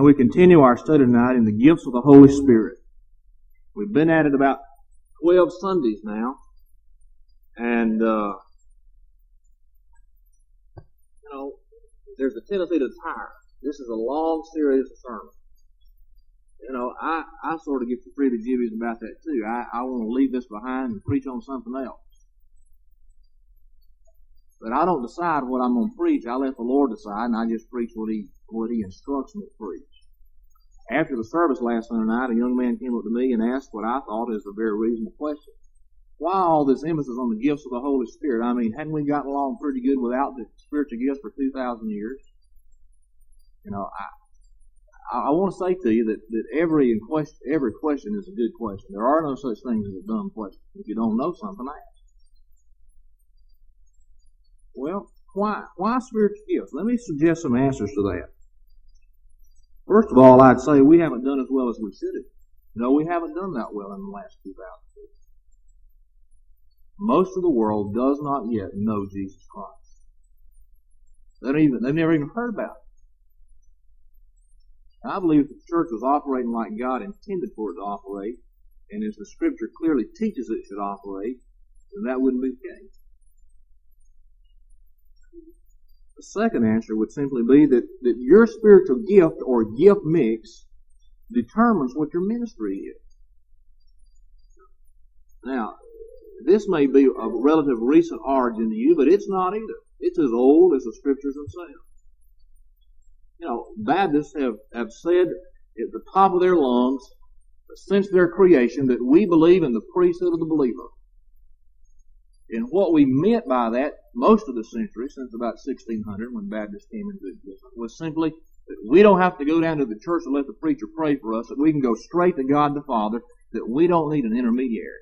we continue our study tonight in the gifts of the Holy Spirit. We've been at it about 12 Sundays now, and there's a tendency to tire. This is a long series of sermons. I sort of get the freebie-jibbies about that too. I want to leave this behind and preach on something else. But I don't decide what I'm going to preach. I let the Lord decide, and I just preach what He instructs me to preach. After the service last Sunday night, a young man came up to me and asked what I thought is a very reasonable question. Why all this emphasis on the gifts of the Holy Spirit? I mean, hadn't we gotten along pretty good without the spiritual gifts for 2,000 years? I want to say to you that every question is a good question. There are no such things as a dumb question. If you don't know something, ask. Well, why spiritual gifts? Let me suggest some answers to that. First of all, I'd say we haven't done as well as we should have. No, we haven't done that well in the last 2,000 years. Most of the world does not yet know Jesus Christ. They've never even heard about it. I believe if the church was operating like God intended for it to operate, and as the Scripture clearly teaches it should operate, then that wouldn't be the case. The second answer would simply be that your spiritual gift or gift mix determines what your ministry is. Now, this may be of relative recent origin to you, but it's not either. It's as old as the Scriptures themselves. Baptists have said at the top of their lungs since their creation that we believe in the priesthood of the believer. And what we meant by that most of the century, since about 1600 when Baptists came into existence, was simply that we don't have to go down to the church and let the preacher pray for us, that we can go straight to God the Father, that we don't need an intermediary.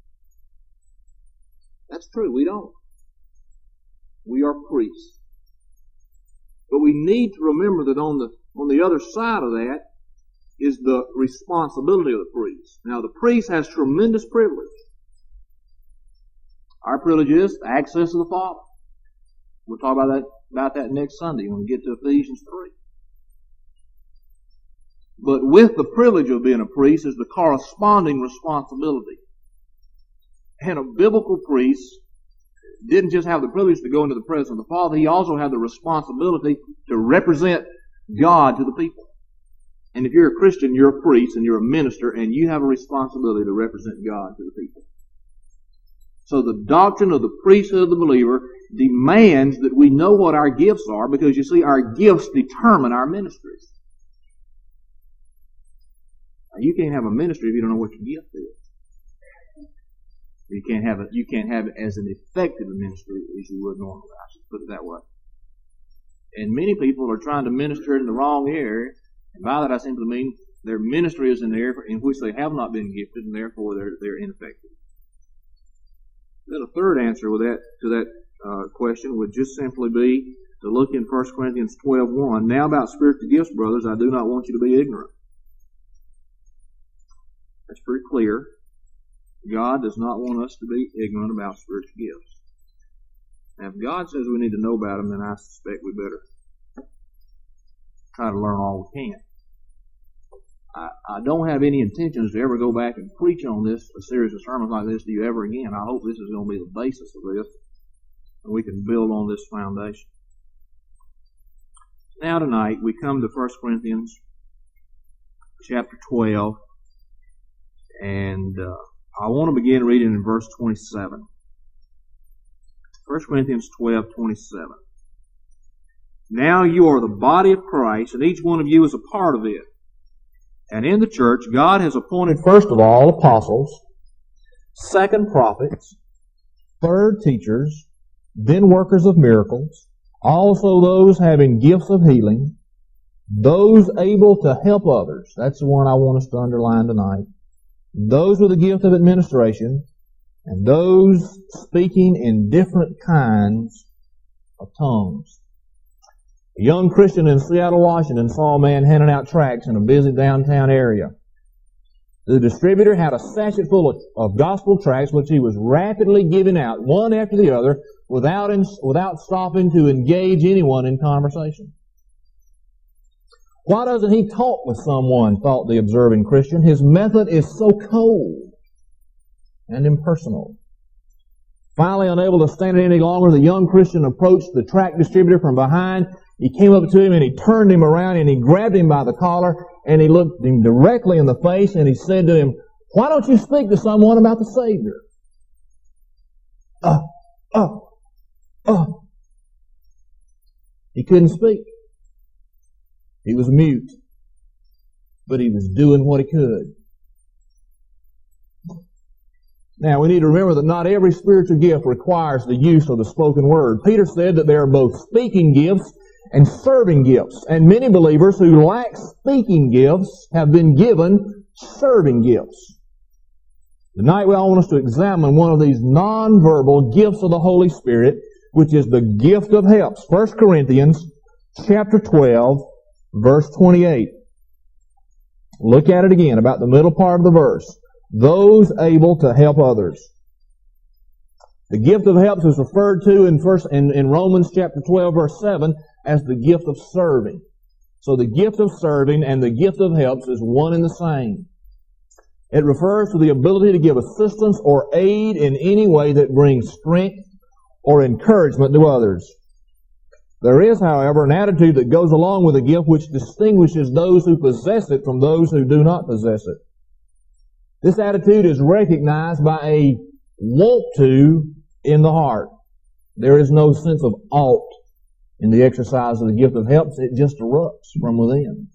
That's true, we don't. We are priests. But we need to remember that on the other side of that is the responsibility of the priest. Now, the priest has tremendous privilege. Our privilege is access to the Father. We'll talk about that next Sunday when we get to Ephesians 3. But with the privilege of being a priest is the corresponding responsibility. And a biblical priest didn't just have the privilege to go into the presence of the Father, he also had the responsibility to represent God to the people. And if you're a Christian, you're a priest and you're a minister, and you have a responsibility to represent God to the people. So the doctrine of the priesthood of the believer demands that we know what our gifts are, because you see, our gifts determine our ministries. Now, you can't have a ministry if you don't know what your gift is. You can't have it as an effective ministry as you would normally. I should put it that way. And many people are trying to minister in the wrong area, and by that I simply mean their ministry is an area in which they have not been gifted, and therefore they're ineffective. Then a third answer to that question would just simply be to look in 1 Corinthians 12:1. Now about spiritual gifts, brothers, I do not want you to be ignorant. That's pretty clear. God does not want us to be ignorant about spiritual gifts. Now, if God says we need to know about them, then I suspect we better try to learn all we can. I don't have any intentions to ever go back and preach on a series of sermons like this to you ever again. I hope this is going to be the basis of this, and we can build on this foundation. Now tonight, we come to 1 Corinthians chapter 12, and I want to begin reading in verse 27. 1 Corinthians 12:27. Now you are the body of Christ, and each one of you is a part of it. And in the church, God has appointed first of all apostles, second prophets, third teachers, then workers of miracles, also those having gifts of healing, those able to help others. That's the one I want us to underline tonight. Those with the gift of administration, and those speaking in different kinds of tongues. A young Christian in Seattle, Washington saw a man handing out tracts in a busy downtown area. The distributor had a sachet full of gospel tracts which he was rapidly giving out, one after the other, without stopping to engage anyone in conversation. Why doesn't he talk with someone, thought the observing Christian. His method is so cold and impersonal. Finally, unable to stand it any longer, the young Christian approached the tract distributor from behind. He came up to him and he turned him around and he grabbed him by the collar and he looked him directly in the face and he said to him, "Why don't you speak to someone about the Savior?" He couldn't speak. He was mute, but he was doing what he could. Now, we need to remember that not every spiritual gift requires the use of the spoken word. Peter said that there are both speaking gifts and serving gifts, and many believers who lack speaking gifts have been given serving gifts. Tonight, I want us to examine one of these nonverbal gifts of the Holy Spirit, which is the gift of helps. 1 Corinthians chapter 12, verse 28. Look at it again, about the middle part of the verse. Those able to help others. The gift of helps is referred to in Romans chapter 12, verse 7 as the gift of serving. So the gift of serving and the gift of helps is one and the same. It refers to the ability to give assistance or aid in any way that brings strength or encouragement to others. There is, however, an attitude that goes along with a gift which distinguishes those who possess it from those who do not possess it. This attitude is recognized by a want to in the heart. There is no sense of ought in the exercise of the gift of helps. It just erupts from within.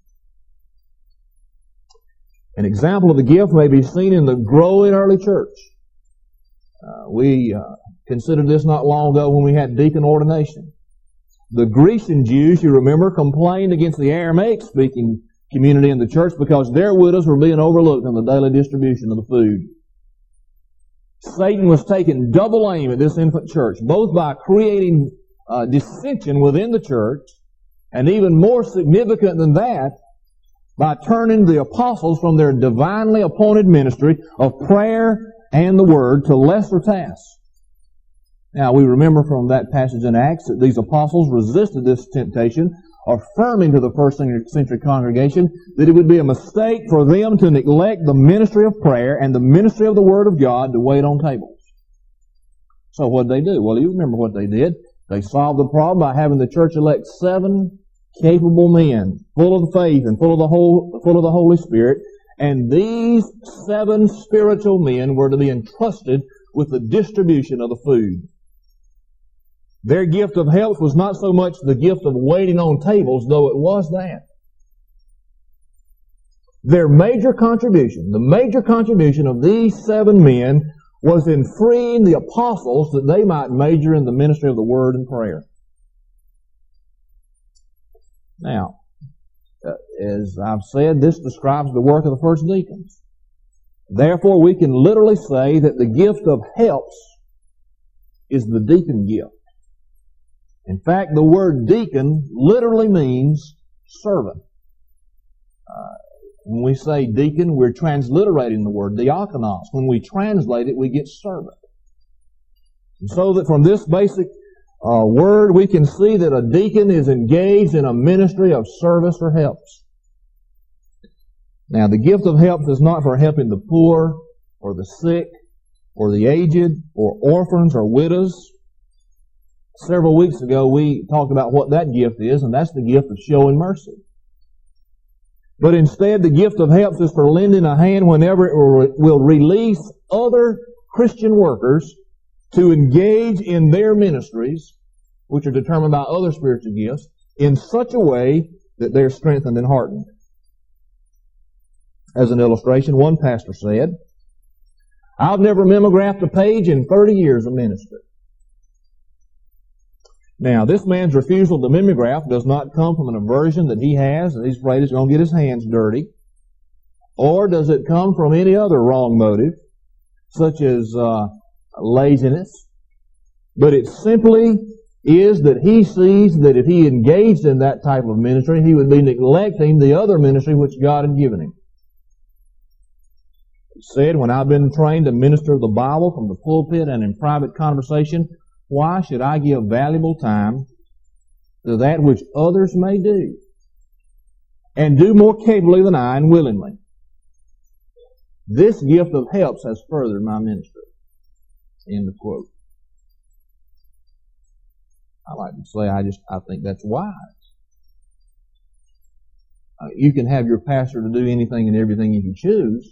An example of the gift may be seen in the growing early church. We considered this not long ago when we had deacon ordination. The Grecian Jews, you remember, complained against the Aramaic-speaking community in the church because their widows were being overlooked in the daily distribution of the food. Satan was taking double aim at this infant church, both by creating dissension within the church, and even more significant than that, by turning the apostles from their divinely appointed ministry of prayer and the Word to lesser tasks. Now, we remember from that passage in Acts that these apostles resisted this temptation, affirming to the first century congregation that it would be a mistake for them to neglect the ministry of prayer and the ministry of the Word of God to wait on tables. So what did they do? Well, you remember what they did. They solved the problem by having the church elect 7 capable men, full of faith and full of the Holy Spirit, and these 7 spiritual men were to be entrusted with the distribution of the food. Their gift of helps was not so much the gift of waiting on tables, though it was that. Their major contribution, the major contribution of these 7 men, was in freeing the apostles that they might major in the ministry of the Word and prayer. Now, as I've said, this describes the work of the first deacons. Therefore, we can literally say that the gift of helps is the deacon gift. In fact, the word deacon literally means servant. When we say deacon, we're transliterating the word diakonos. When we translate it, we get servant. And so that from this basic word, we can see that a deacon is engaged in a ministry of service or helps. Now, the gift of helps is not for helping the poor or the sick or the aged or orphans or widows. Several weeks ago, we talked about what that gift is, and that's the gift of showing mercy. But instead, the gift of helps is for lending a hand whenever it will release other Christian workers to engage in their ministries, which are determined by other spiritual gifts, in such a way that they're strengthened and hardened. As an illustration, one pastor said, "I've never mimeographed a page in 30 years of ministry." Now, this man's refusal to mimeograph does not come from an aversion that he has, and he's afraid he's going to get his hands dirty. Or does it come from any other wrong motive, such as laziness? But it simply is that he sees that if he engaged in that type of ministry, he would be neglecting the other ministry which God had given him. He said, "When I've been trained to minister the Bible from the pulpit and in private conversation, why should I give valuable time to that which others may do? and do more capably than I, and willingly. This gift of helps has furthered my ministry. End of quote. I like to say, I think that's wise. You can have your pastor to do anything and everything if you choose,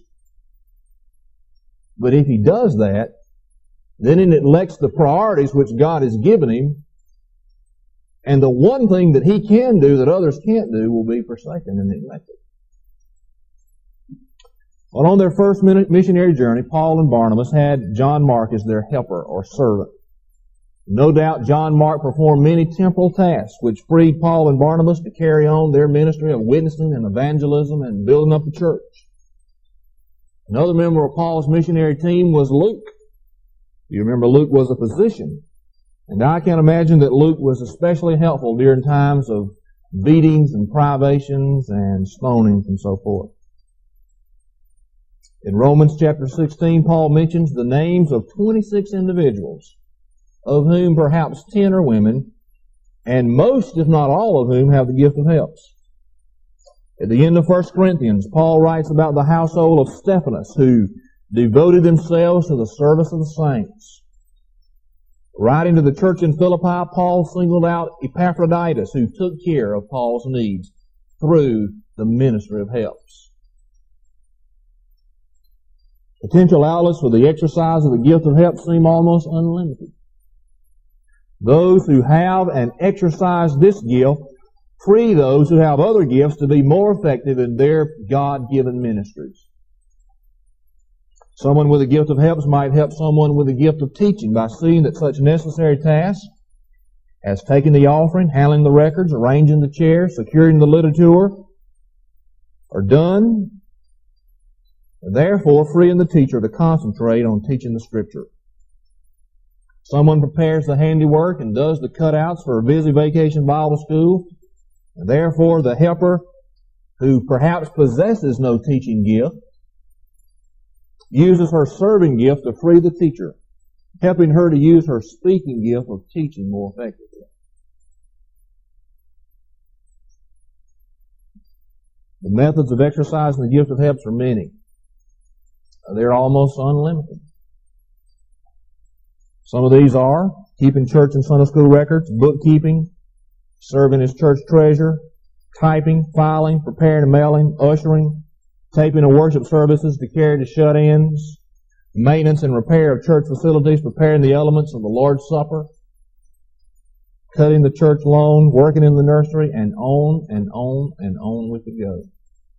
but if he does that, then it neglects the priorities which God has given him, and the one thing that he can do that others can't do will be forsaken and neglected. Well, on their first missionary journey, Paul and Barnabas had John Mark as their helper or servant. No doubt John Mark performed many temporal tasks which freed Paul and Barnabas to carry on their ministry of witnessing and evangelism and building up the church. Another member of Paul's missionary team was Luke. You remember Luke was a physician, and I can imagine that Luke was especially helpful during times of beatings and privations and stonings and so forth. In Romans chapter 16, Paul mentions the names of 26 individuals, of whom perhaps 10 are women, and most, if not all of whom, have the gift of helps. At the end of 1 Corinthians, Paul writes about the household of Stephanas, who devoted themselves to the service of the saints. Writing to the church in Philippi, Paul singled out Epaphroditus, who took care of Paul's needs through the ministry of helps. Potential outlets for the exercise of the gift of helps seem almost unlimited. Those who have and exercise this gift free those who have other gifts to be more effective in their God-given ministries. Someone with a gift of helps might help someone with a gift of teaching by seeing that such necessary tasks as taking the offering, handling the records, arranging the chairs, securing the literature are done, therefore freeing the teacher to concentrate on teaching the Scripture. Someone prepares the handiwork and does the cutouts for a busy vacation Bible school, and therefore the helper, who perhaps possesses no teaching gift, uses her serving gift to free the teacher, helping her to use her speaking gift of teaching more effectively. The methods of exercising the gift of helps are many. They're almost unlimited. Some of these are keeping church and Sunday school records, bookkeeping, serving as church treasurer, typing, filing, preparing and mailing, ushering, taping of worship services to carry to shut-ins, maintenance and repair of church facilities, preparing the elements of the Lord's Supper, cutting the church lawn, working in the nursery, and on and on and on we could go.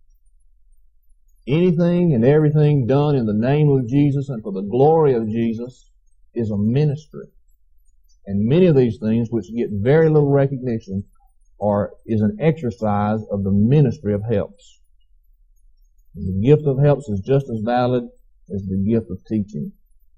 Anything and everything done in the name of Jesus and for the glory of Jesus is a ministry. And many of these things, which get very little recognition, is an exercise of the ministry of helps. The gift of helps is just as valid as the gift of teaching.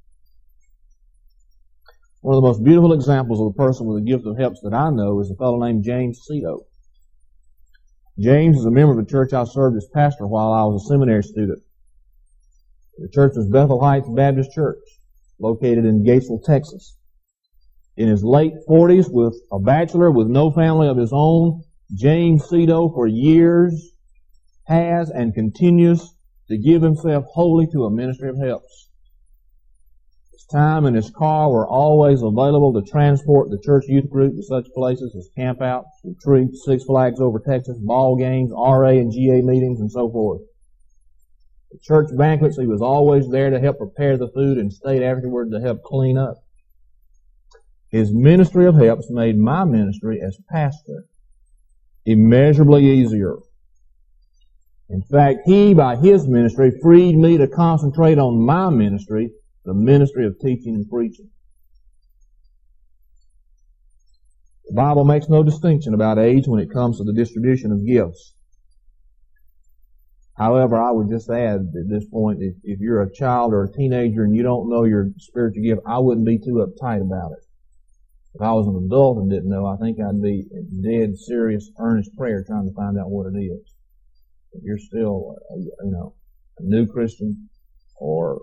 One of the most beautiful examples of a person with a gift of helps that I know is a fellow named James Cito. James is a member of the church I served as pastor while I was a seminary student. The church was Bethel Heights Baptist Church, located in Gatesville, Texas. In his late 40s, with a bachelor with no family of his own, James Cito for years has and continues to give himself wholly to a ministry of helps. His time and his car were always available to transport the church youth group to such places as campouts, retreats, Six Flags Over Texas, ball games, RA and GA meetings, and so forth. At church banquets, he was always there to help prepare the food and stayed afterward to help clean up. His ministry of helps made my ministry as pastor immeasurably easier. In fact, he, by his ministry, freed me to concentrate on my ministry, the ministry of teaching and preaching. The Bible makes no distinction about age when it comes to the distribution of gifts. However, I would just add at this point, if you're a child or a teenager and you don't know your spiritual gift, I wouldn't be too uptight about it. If I was an adult and didn't know, I think I'd be in dead, serious, earnest prayer trying to find out what it is. If you're still, a new Christian or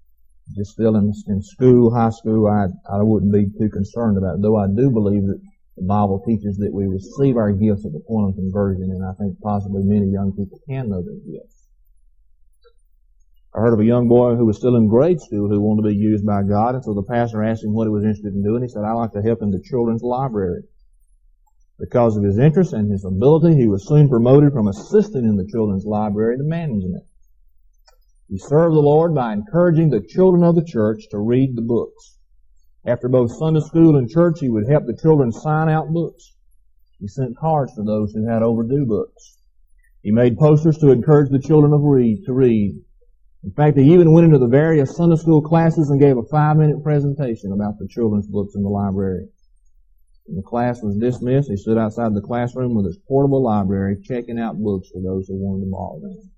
just still in school, high school, I wouldn't be too concerned about it. Though I do believe that The Bible teaches that we receive our gifts at the point of conversion, and I think possibly many young people can know their gifts. I heard of a young boy who was still in grade school who wanted to be used by God, and so the pastor asked him what he was interested in doing. He said, "I'd like to help in the children's library." Because of his interest and his ability, he was soon promoted from assisting in the children's library to managing it. He served the Lord by encouraging the children of the church to read the books. After both Sunday school and church, he would help the children sign out books. He sent cards to those who had overdue books. He made posters to encourage the children to read. In fact, he even went into the various Sunday school classes and gave a 5-minute presentation about the children's books in the library. When the class was dismissed, he stood outside the classroom with his portable library, checking out books for those who wanted to borrow them.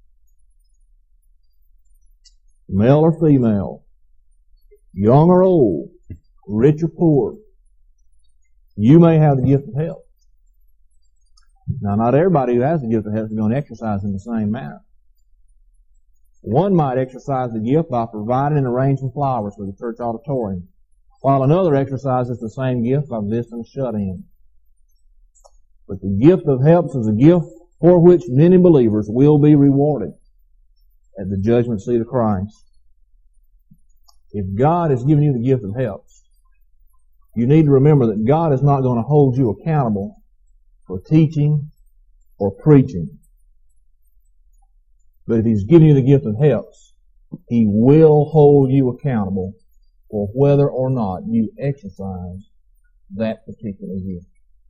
Male or female, young or old, rich or poor, you may have the gift of help. Now, not everybody who has the gift of help is going to exercise in the same manner. One might exercise the gift by providing and arranging flowers for the church auditorium, while another exercises the same gift by visiting a shut-in. But the gift of helps is a gift for which many believers will be rewarded at the judgment seat of Christ. If God has given you the gift of helps, you need to remember that God is not going to hold you accountable for teaching or preaching. But if He's given you the gift of helps, He will hold you accountable for whether or not you exercise that particular gift.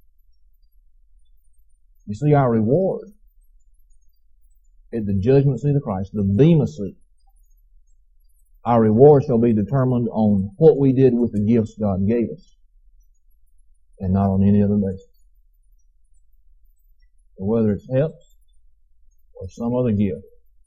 You see, our reward at the judgment seat of Christ, the Bema seat, our reward shall be determined on what we did with the gifts God gave us, and not on any other basis. So whether it's helps or some other gift,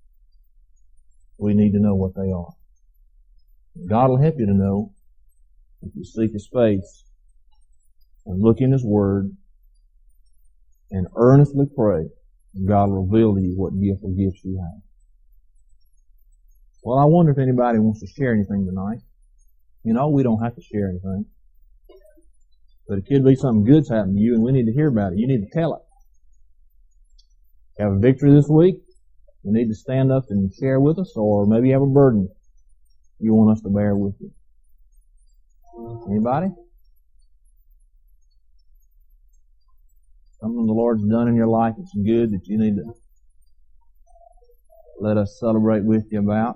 we need to know what they are. God will help you to know if you seek His face and look in His Word and earnestly pray. God will reveal to you what gift or gifts you have. Well, I wonder if anybody wants to share anything tonight. You know, we don't have to share anything. But it could be something good's happened to you and we need to hear about it. You need to tell it. Have a victory this week? You need to stand up and share with us, or maybe you have a burden you want us to bear with you. Anybody? Something the Lord's done in your life that's good that you need to let us celebrate with you about.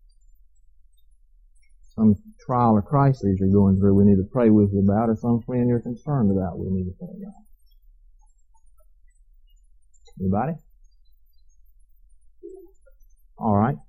Some trial or crisis you're going through we need to pray with you about, or some friend you're concerned about we need to pray about. Anybody? All right.